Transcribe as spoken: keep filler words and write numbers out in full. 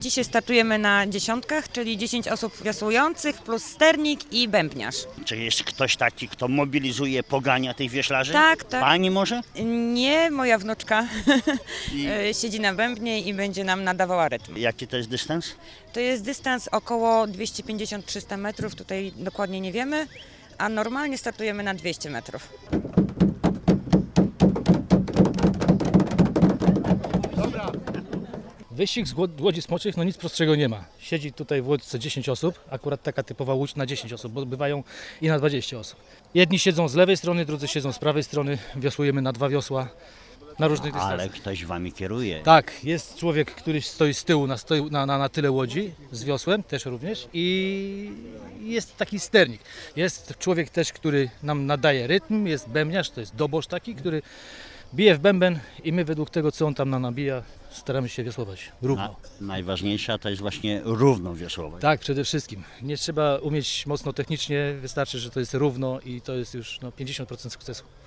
Dzisiaj startujemy na dziesiątkach, czyli dziesięć osób wiosłujących plus sternik i bębniarz. Czy jest ktoś taki, kto mobilizuje, pogania tych wioślarzy? Tak, tak. Pani może? Nie, moja wnuczka I siedzi na bębnie i będzie nam nadawała rytm. jaki to jest dystans? To jest dystans około dwieście pięćdziesiąt do trzystu metrów, tutaj dokładnie nie wiemy, a normalnie startujemy na dwieście metrów. Wyścig z łod- łodzi smoczych, no nic prostszego nie ma. Siedzi tutaj w łódce dziesięć osób, akurat taka typowa łódź na dziesięć osób, bo bywają i na dwadzieścia osób. Jedni siedzą z lewej strony, drudzy siedzą z prawej strony, wiosłujemy na dwa wiosła, na różnych dystansach. Ale ktoś wami kieruje. Tak, jest człowiek, który stoi z tyłu na, stoi, na, na, na tyle łodzi, z wiosłem też również i jest taki sternik. Jest człowiek też, który nam nadaje rytm, jest bębniarz, to jest dobosz taki, który bije w bęben i my według tego, co on tam nam nabija, staramy się wiosłować równo. Na, najważniejsza to jest właśnie równo wiosłować. Tak, przede wszystkim. Nie trzeba umieć mocno technicznie, wystarczy, że to jest równo i to jest już no, pięćdziesiąt procent sukcesu.